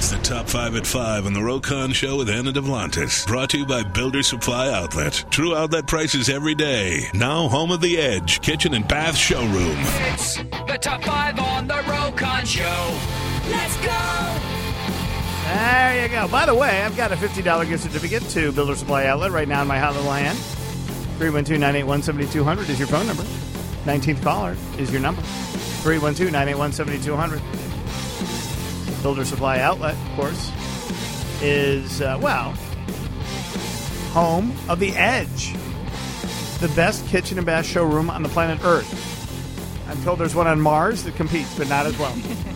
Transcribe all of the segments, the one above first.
It's the Top 5 at 5 on the Rokon Show with Anna Devlantis. Brought to you by Builder Supply Outlet. True outlet prices every day. Now home of The Edge, kitchen and bath showroom. It's the Top 5 on the Rokon Show. Let's go! There you go. By the way, I've got a $50 gift certificate to Builder Supply Outlet right now in my hot little hand. 312-981-7200 is your phone number. 19th caller is your number. 312-981-7200. Builder Supply Outlet, of course, is, home of The Edge, the best kitchen and bath showroom on the planet Earth. I'm told there's one on Mars that competes, but not as well.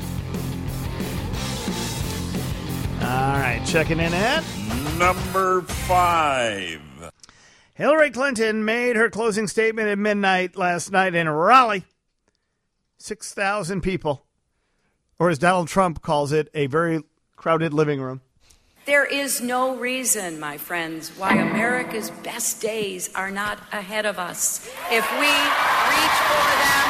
All right, checking in at number 5. Hillary Clinton made her closing statement at midnight last night in Raleigh. 6,000 people, or as Donald Trump calls it, a very crowded living room. There is no reason, my friends, why America's best days are not ahead of us if we reach for them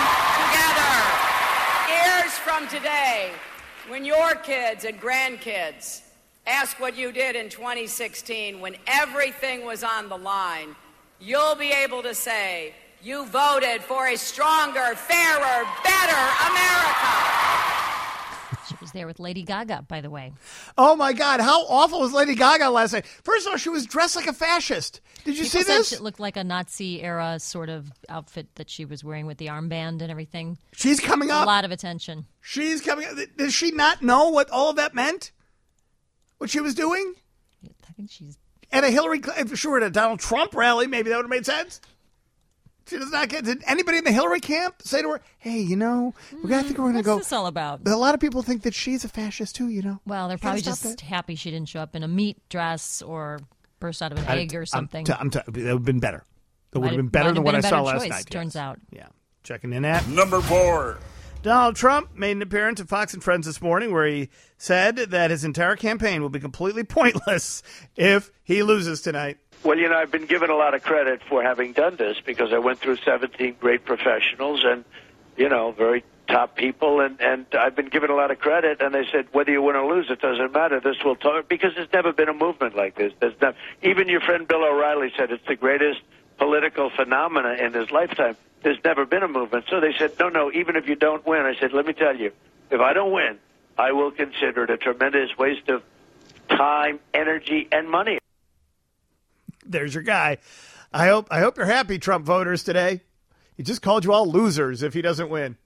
together. Years from today, when your kids and grandkids ask what you did in 2016 when everything was on the line, you'll be able to say you voted for a stronger, fairer, better America. She was there with Lady Gaga, by the way. Oh, my God. How awful was Lady Gaga last night? First of all, she was dressed like a fascist. Did you see this? It looked like a Nazi-era sort of outfit that she was wearing with the armband and everything. She's coming up. A lot of attention. She's coming up. Does she not know what all of that meant? What she was doing? I think she's... At a Hillary... If she were at a Donald Trump rally, maybe that would have made sense. She does not get... Did anybody in the Hillary camp say to her, hey, I think we're going to go... What's this all about? But a lot of people think that she's a fascist, too, Well, they're probably just happy she didn't show up in a meat dress or burst out of an egg or something. That would have been better. That would have been better than what I saw last night. Turns out. Yeah. Checking in at... Number 4. Donald Trump made an appearance at Fox and Friends this morning where he said that his entire campaign will be completely pointless if he loses tonight. Well, I've been given a lot of credit for having done this because I went through 17 great professionals and, very top people, and I've been given a lot of credit, and they said, whether you win or lose, it doesn't matter. This will talk, because there's never been a movement like this. Even your friend Bill O'Reilly said it's the greatest political phenomena in his lifetime. There's never been a movement. So they said, no, even if you don't win. I said, let me tell you, if I don't win, I will consider it a tremendous waste of time, energy, and money. There's your guy. I hope you're happy, Trump voters, today. He just called you all losers if he doesn't win.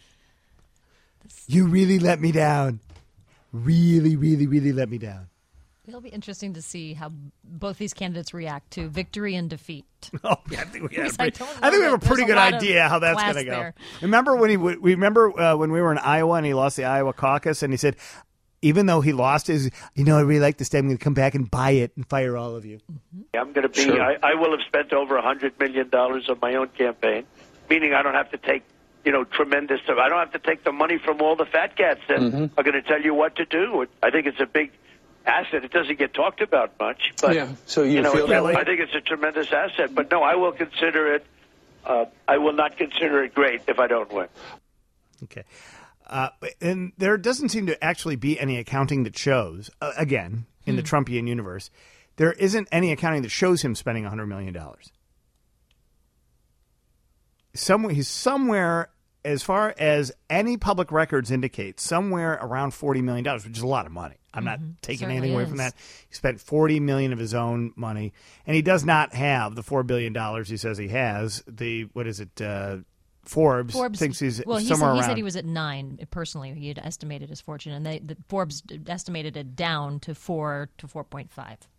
You really let me down. Really, really, really let me down. It'll be interesting to see how both these candidates react to victory and defeat. Oh, yeah, I think we have a pretty good idea how that's going to go. There. Remember when when we were in Iowa and he lost the Iowa caucus and he said, even though he lost his, I really like this day, I'm going to come back and buy it and fire all of you. Mm-hmm. I'm going to be, sure. I will have spent over $100 million on my own campaign, meaning I don't have to take, tremendous, I don't have to take the money from all the fat cats that are going to tell you what to do. I think it's a big asset. It doesn't get talked about much, but so you feel that way? I think it's a tremendous asset. But no, I will consider it. I will not consider it great if I don't win. Okay, and there doesn't seem to actually be any accounting that shows. Again, in the Trumpian universe, there isn't any accounting that shows him spending $100 million. He's somewhere, as far as any public records indicate, somewhere around $40 million, which is a lot of money. I'm not taking anything away from that. He spent $40 million of his own money, and he does not have the $4 billion he says he has. Forbes thinks he's somewhere around. He said he was at 9 personally. He had estimated his fortune, and Forbes estimated it down to $4 to $4.5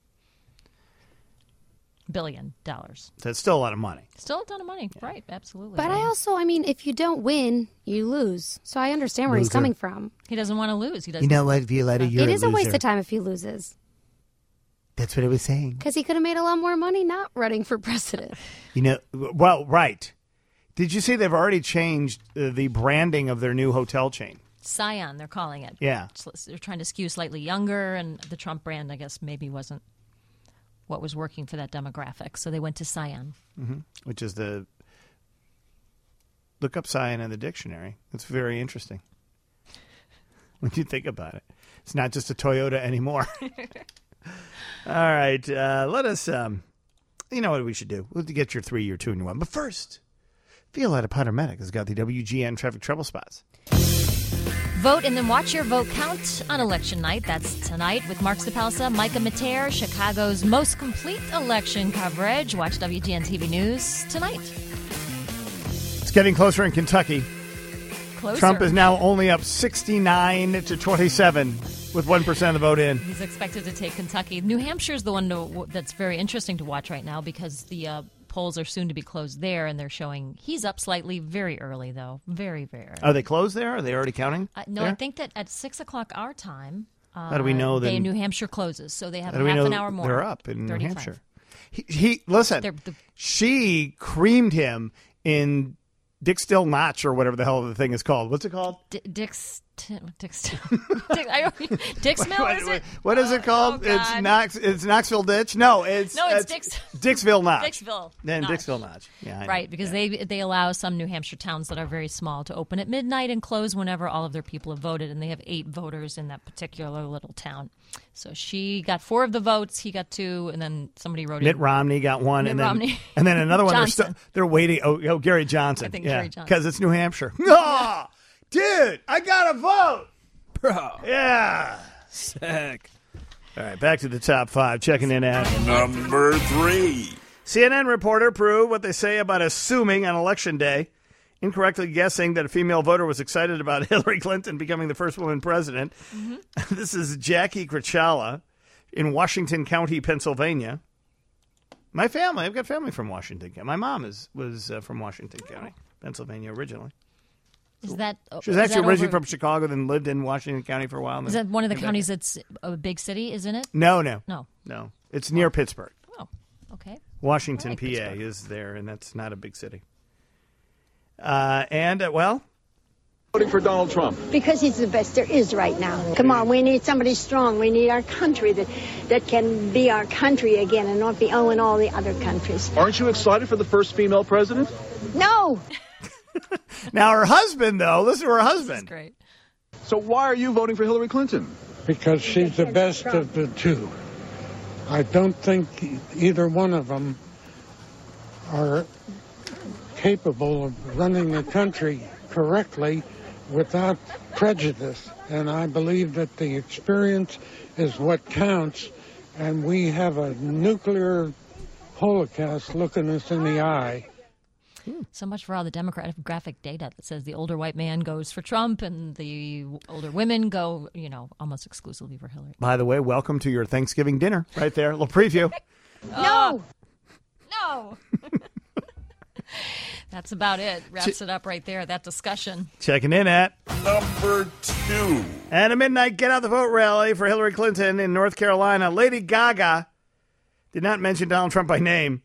billion. That's still a lot of money. Still a ton of money, right? Absolutely. But I also, if you don't win, you lose. So I understand where he's coming from. He doesn't want to lose. He doesn't. You know what, Violetta? You're It is a waste of time if he loses. That's what I was saying. Because he could have made a lot more money not running for president. Well, right. Did you see they've already changed the branding of their new hotel chain? Scion, they're calling it. Yeah. They're trying to skew slightly younger, and the Trump brand, I guess, maybe wasn't what was working for that demographic. So they went to Scion. Mm-hmm. Which is look up Scion in the dictionary. It's very interesting when you think about it. It's not just a Toyota anymore. All right. Let us, you know what we should do? We'll get your 3, your 2, and your 1. But first, Violetta Potter Medic has got the WGN traffic trouble spots. Vote and then watch your vote count on election night. That's tonight with Mark Stapelsa, Micah Mater, Chicago's most complete election coverage. Watch WGN TV News tonight. It's getting closer in Kentucky. Closer. Trump is now only up 69 to 27 with 1% of the vote in. He's expected to take Kentucky. New Hampshire is the one that's very interesting to watch right now because the polls are soon to be closed there, and they're showing he's up slightly very early, though. Very, very early. Are they closed there? Are they already counting? No, there? I think that at 6 o'clock our time, how do we know that New Hampshire closes, so they have half an hour more. They're up in 35. New Hampshire. He listen, she creamed him in Dick Still Notch or whatever the hell the thing is called. What's it called? Dick's Mill, is it? What is it called? It's Knoxville Ditch? No, it's Dixville Notch. Dixville. Then Notch. Dixville Notch. Yeah, right, because they allow some New Hampshire towns that are very small to open at midnight and close whenever all of their people have voted, and they have 8 voters in that particular little town. So she got 4 of the votes, he got 2, and then somebody wrote Mitt Romney got 1, and then another one. They're waiting. Oh, Gary Johnson. I think Gary Johnson. Because it's New Hampshire. Oh, dude, I got a vote. Bro. Yeah. Sick. All right, back to the top 5. Checking in at number 3. CNN reporter proved what they say about assuming on Election Day, incorrectly guessing that a female voter was excited about Hillary Clinton becoming the first woman president. Mm-hmm. This is Jackie Krichala in Washington County, Pennsylvania. My family, I've got family from Washington County. My mom was from Washington County, Pennsylvania originally. Is that she was actually originally from Chicago, then lived in Washington County for a while. Is that one of the counties that's a big city, isn't it? No. It's near Pittsburgh. Oh, okay. Washington, PA Pittsburgh. is there, and that's not a big city. Voting for Donald Trump. Because he's the best there is right now. Come on, we need somebody strong. We need our country that can be our country again and not be owing all the other countries. Aren't you excited for the first female president? No. Now, her husband, though, listen to her husband. This is great. So why are you voting for Hillary Clinton? Because she's the best of the two. I don't think either one of them are capable of running the country correctly without prejudice. And I believe that the experience is what counts. And we have a nuclear holocaust looking us in the eye. So much for all the demographic data that says the older white man goes for Trump and the older women go, almost exclusively for Hillary. By the way, welcome to your Thanksgiving dinner right there. A little preview. No. That's about it. Wraps it up right there, that discussion. Checking in at number 2. And a midnight get out the vote rally for Hillary Clinton in North Carolina. Lady Gaga did not mention Donald Trump by name,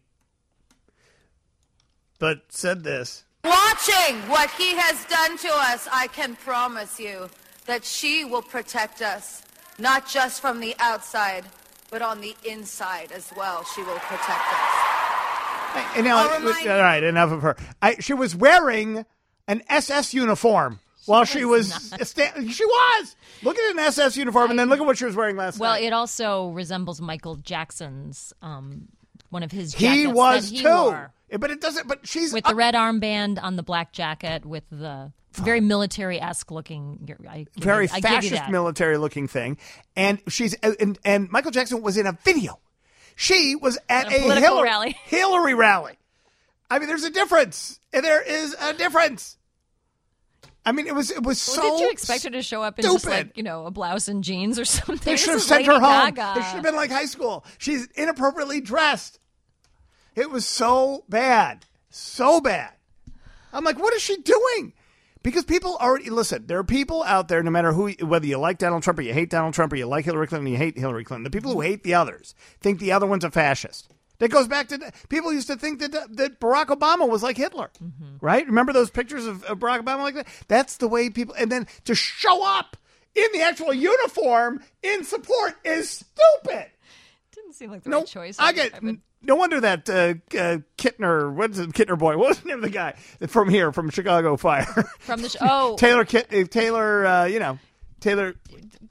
but said this. Watching what he has done to us, I can promise you that she will protect us, not just from the outside, but on the inside as well. She will protect us. And now, all right, enough of her. She was wearing an SS uniform while she was. She was. Look at an SS uniform, and then look at what she was wearing last night. Well, it also resembles Michael Jackson's, one of his jackets. He was that he too. wore. But it doesn't. But she's with the red armband on the black jacket with the very military-esque looking. Very fascist military-looking thing, and she's and Michael Jackson was in a video. She was at a Hillary rally. I mean, there's a difference. There is a difference. I mean, it was so. Did you expect her to show up in just a blouse and jeans or something? They should have sent her home. They should have been like high school. She's inappropriately dressed. It was so bad. So bad. I'm like, what is she doing? Because people already, listen, there are people out there, no matter whether you like Donald Trump or you hate Donald Trump or you like Hillary Clinton or you hate Hillary Clinton, the people who hate the others think the other one's a fascist. That goes back to, people used to think that Barack Obama was like Hitler, right? Remember those pictures of Barack Obama like that? That's the way people, and then to show up in the actual uniform in support is stupid. Didn't seem like the right choice. No wonder that Kittner, what's it, Kittner boy? What was the name of the guy from Chicago Fire? From the show. Taylor.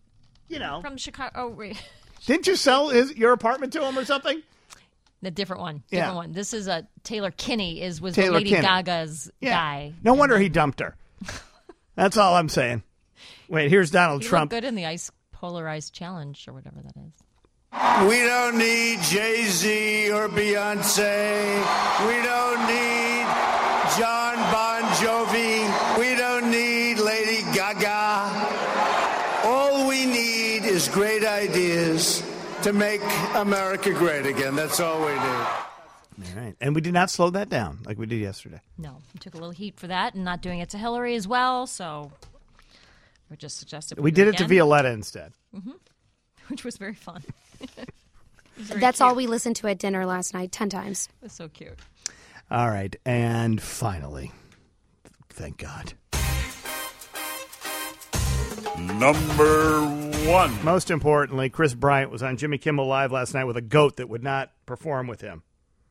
you know. From Chicago. Oh, wait. Didn't you sell your apartment to him or something? The different one. Yeah. Different one. This is Taylor Kinney was Taylor Lady Kinney. Gaga's guy. No wonder he dumped her. That's all I'm saying. Wait, here's Donald He Trump. looked good in the Ice Polarized Challenge or whatever that is. We don't need Jay-Z or Beyonce. We don't need John Bon Jovi. We don't need Lady Gaga. All we need is great ideas to make America great again. That's all we need. All right. And we did not slow that down like we did yesterday. No, we took a little heat for that and not doing it to Hillary as well, so we just suggested We did it to again. Violetta instead. Mm-hmm. Which was very fun. That's all we listened to at dinner last night, 10 times. It was so cute. All right. And finally, thank God. Number 1. Most importantly, Chris Bryant was on Jimmy Kimmel Live last night with a goat that would not perform with him.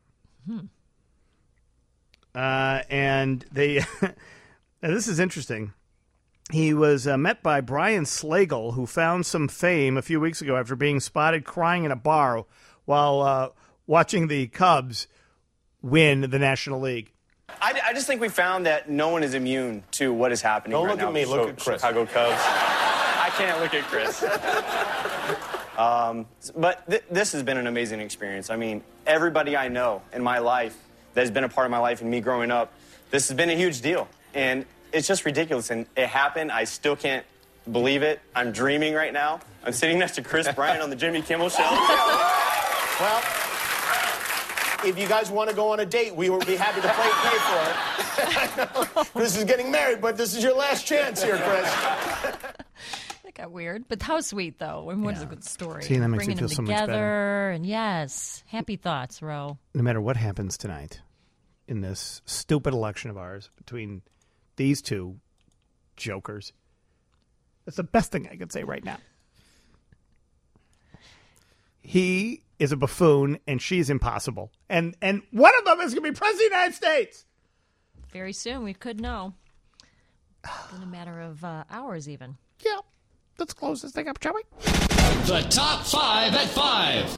And they, now this is interesting. He was met by Brian Slagle, who found some fame a few weeks ago after being spotted crying in a bar while watching the Cubs win the National League. I just think we found that no one is immune to what is happening Don't right look now. at me, look at Chris. Chicago Cubs. I can't look at Chris. But this has been an amazing experience. I mean, everybody I know in my life that has been a part of my life and me growing up, this has been a huge deal. And it's just ridiculous. And it happened. I still can't believe it. I'm dreaming right now. I'm sitting next to Chris Bryant on the Jimmy Kimmel Show. Well, if you guys want to go on a date, we will be happy to pay for it. Chris is getting married, but this is your last chance here, Chris. That got weird, but how sweet though. And what is a good story? See, that makes Bringing me feel them so much together, better. and yes, happy thoughts, Ro. No matter what happens tonight in this stupid election of ours between these two jokers, that's the best thing I could say right now. He is a buffoon, and she's impossible. And one of them is going to be president of the United States. Very soon, we could know. In a matter of hours, even. Yeah. Let's close this thing up, shall we? The top 5 at 5.